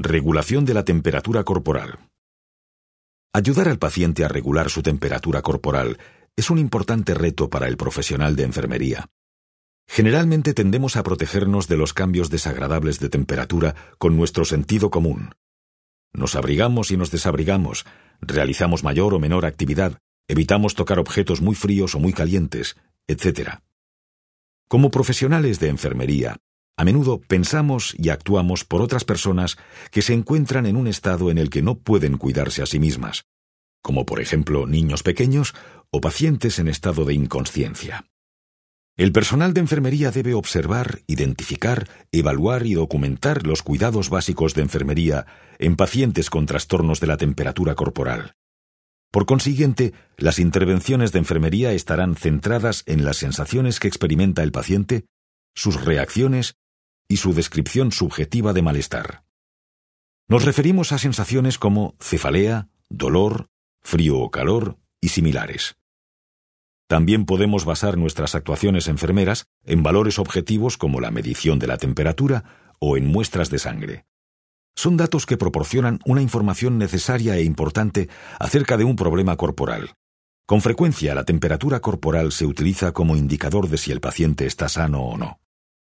Regulación de la temperatura corporal. Ayudar al paciente a regular su temperatura corporal es un importante reto para el profesional de enfermería. Generalmente tendemos a protegernos de los cambios desagradables de temperatura con nuestro sentido común. Nos abrigamos y nos desabrigamos, realizamos mayor o menor actividad, evitamos tocar objetos muy fríos o muy calientes, etc. Como profesionales de enfermería, a menudo pensamos y actuamos por otras personas que se encuentran en un estado en el que no pueden cuidarse a sí mismas, como por ejemplo niños pequeños o pacientes en estado de inconsciencia. El personal de enfermería debe observar, identificar, evaluar y documentar los cuidados básicos de enfermería en pacientes con trastornos de la temperatura corporal. Por consiguiente, las intervenciones de enfermería estarán centradas en las sensaciones que experimenta el paciente, sus reacciones y su descripción subjetiva de malestar. Nos referimos a sensaciones como cefalea, dolor, frío o calor y similares. También podemos basar nuestras actuaciones enfermeras en valores objetivos como la medición de la temperatura o en muestras de sangre. Son datos que proporcionan una información necesaria e importante acerca de un problema corporal. Con frecuencia, la temperatura corporal se utiliza como indicador de si el paciente está sano o no.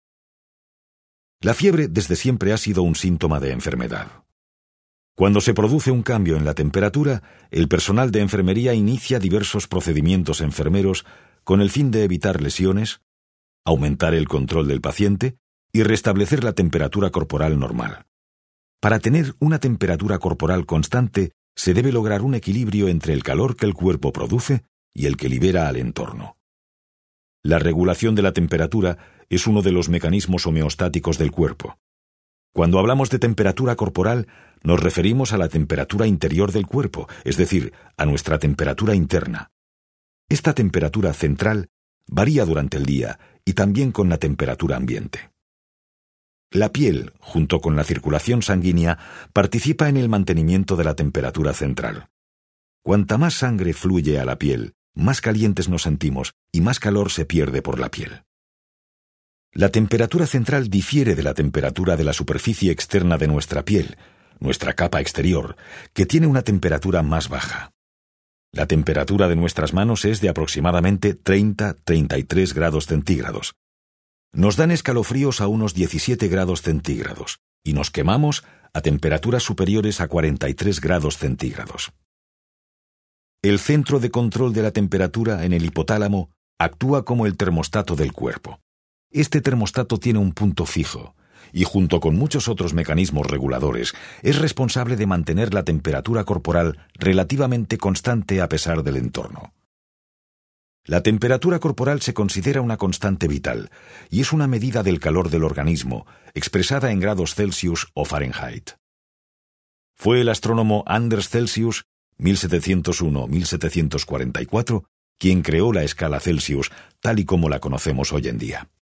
La fiebre desde siempre ha sido un síntoma de enfermedad. Cuando se produce un cambio en la temperatura, el personal de enfermería inicia diversos procedimientos enfermeros con el fin de evitar lesiones, aumentar el control del paciente y restablecer la temperatura corporal normal. Para tener una temperatura corporal constante, se debe lograr un equilibrio entre el calor que el cuerpo produce y el que libera al entorno. La regulación de la temperatura es uno de los mecanismos homeostáticos del cuerpo. Cuando hablamos de temperatura corporal, nos referimos a la temperatura interior del cuerpo, es decir, a nuestra temperatura interna. Esta temperatura central varía durante el día y también con la temperatura ambiente. La piel, junto con la circulación sanguínea, participa en el mantenimiento de la temperatura central. Cuanta más sangre fluye a la piel, más calientes nos sentimos y más calor se pierde por la piel. La temperatura central difiere de la temperatura de la superficie externa de nuestra piel, nuestra capa exterior, que tiene una temperatura más baja. La temperatura de nuestras manos es de aproximadamente 30-33 grados centígrados. Nos dan escalofríos a unos 17 grados centígrados y nos quemamos a temperaturas superiores a 43 grados centígrados. El centro de control de la temperatura en el hipotálamo actúa como el termostato del cuerpo. Este termostato tiene un punto fijo y, junto con muchos otros mecanismos reguladores, es responsable de mantener la temperatura corporal relativamente constante a pesar del entorno. La temperatura corporal se considera una constante vital y es una medida del calor del organismo, expresada en grados Celsius o Fahrenheit. Fue el astrónomo Anders Celsius, 1701-1744, quien creó la escala Celsius tal y como la conocemos hoy en día.